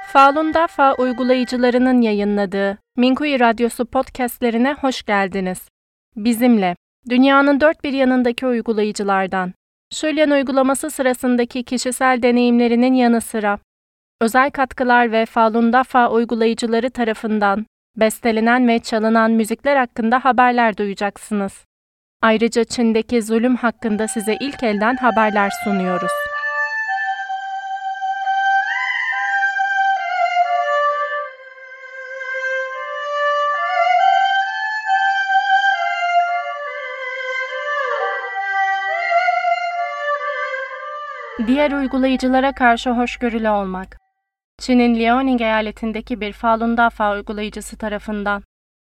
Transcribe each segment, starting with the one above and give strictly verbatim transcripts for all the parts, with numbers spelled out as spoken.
Falun Dafa uygulayıcılarının yayınladığı Minkuyu Radyosu podcastlerine hoş geldiniz. Bizimle, dünyanın dört bir yanındaki uygulayıcılardan, Şölyen uygulaması sırasındaki kişisel deneyimlerinin yanı sıra, özel katkılar ve Falun Dafa uygulayıcıları tarafından bestelenen ve çalınan müzikler hakkında haberler duyacaksınız. Ayrıca Çin'deki zulüm hakkında size ilk elden haberler sunuyoruz. Diğer uygulayıcılara karşı hoşgörülü olmak. Çin'in Liaoning eyaletindeki bir Falun Dafa uygulayıcısı tarafından.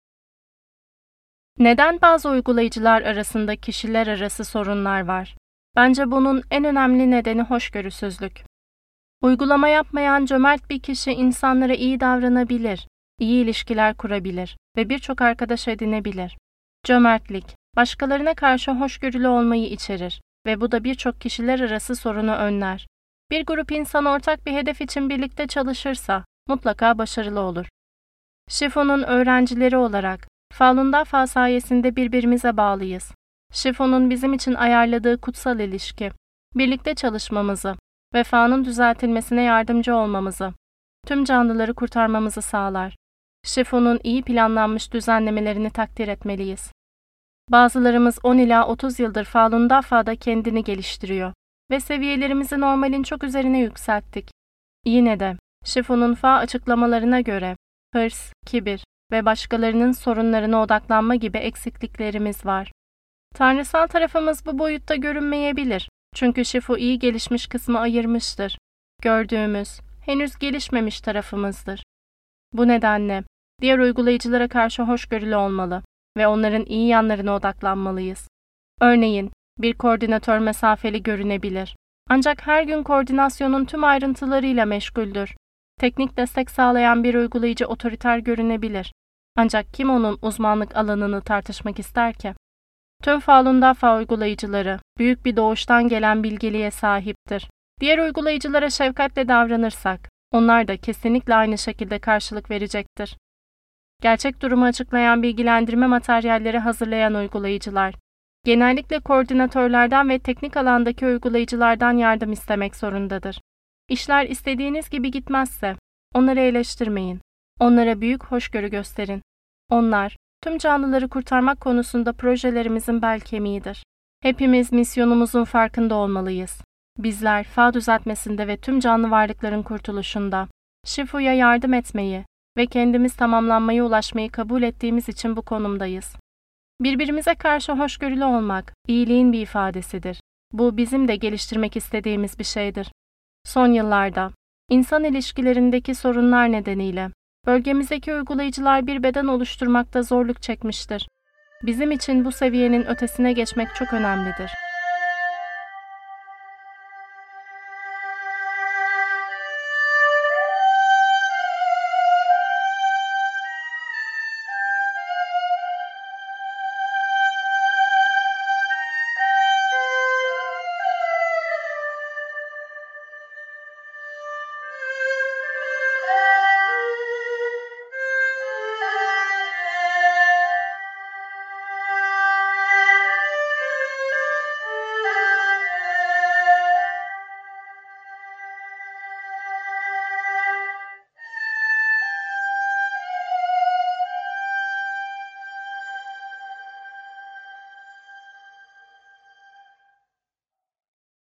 Neden bazı uygulayıcılar arasında kişiler arası sorunlar var? Bence bunun en önemli nedeni hoşgörüsüzlük. Uygulama yapmayan cömert bir kişi insanlara iyi davranabilir, iyi ilişkiler kurabilir ve birçok arkadaş edinebilir. Cömertlik, başkalarına karşı hoşgörülü olmayı içerir ve bu da birçok kişiler arası sorunu önler. Bir grup insan ortak bir hedef için birlikte çalışırsa mutlaka başarılı olur. Shifu'nun öğrencileri olarak Falun Dafa sayesinde birbirimize bağlıyız. Shifu'nun bizim için ayarladığı kutsal ilişki, birlikte çalışmamızı ve Fa'nın düzeltilmesine yardımcı olmamızı, tüm canlıları kurtarmamızı sağlar. Shifu'nun iyi planlanmış düzenlemelerini takdir etmeliyiz. Bazılarımız on ila otuz yıldır Falun Dafa'da kendini geliştiriyor ve seviyelerimizi normalin çok üzerine yükselttik. Yine de Shifu'nun Fa açıklamalarına göre hırs, kibir ve başkalarının sorunlarına odaklanma gibi eksikliklerimiz var. Tanrısal tarafımız bu boyutta görünmeyebilir. Çünkü Shifu iyi gelişmiş kısmı ayırmıştır. Gördüğümüz, henüz gelişmemiş tarafımızdır. Bu nedenle diğer uygulayıcılara karşı hoşgörülü olmalı ve onların iyi yanlarına odaklanmalıyız. Örneğin, bir koordinatör mesafeli görünebilir. Ancak her gün koordinasyonun tüm ayrıntılarıyla meşguldür. Teknik destek sağlayan bir uygulayıcı otoriter görünebilir. Ancak kim onun uzmanlık alanını tartışmak ister ki? Tüm Falun Dafa uygulayıcıları büyük bir doğuştan gelen bilgeliğe sahiptir. Diğer uygulayıcılara şefkatle davranırsak, onlar da kesinlikle aynı şekilde karşılık verecektir. Gerçek durumu açıklayan bilgilendirme materyalleri hazırlayan uygulayıcılar, genellikle koordinatörlerden ve teknik alandaki uygulayıcılardan yardım istemek zorundadır. İşler istediğiniz gibi gitmezse, onları eleştirmeyin. Onlara büyük hoşgörü gösterin. Onlar, tüm canlıları kurtarmak konusunda projelerimizin bel kemiğidir. Hepimiz misyonumuzun farkında olmalıyız. Bizler, Fa düzeltmesinde ve tüm canlı varlıkların kurtuluşunda, Shifu'ya yardım etmeyi ve kendimiz tamamlanmaya ulaşmayı kabul ettiğimiz için bu konumdayız. Birbirimize karşı hoşgörülü olmak, iyiliğin bir ifadesidir. Bu bizim de geliştirmek istediğimiz bir şeydir. Son yıllarda, insan ilişkilerindeki sorunlar nedeniyle, bölgemizdeki uygulayıcılar bir beden oluşturmakta zorluk çekmiştir. Bizim için bu seviyenin ötesine geçmek çok önemlidir.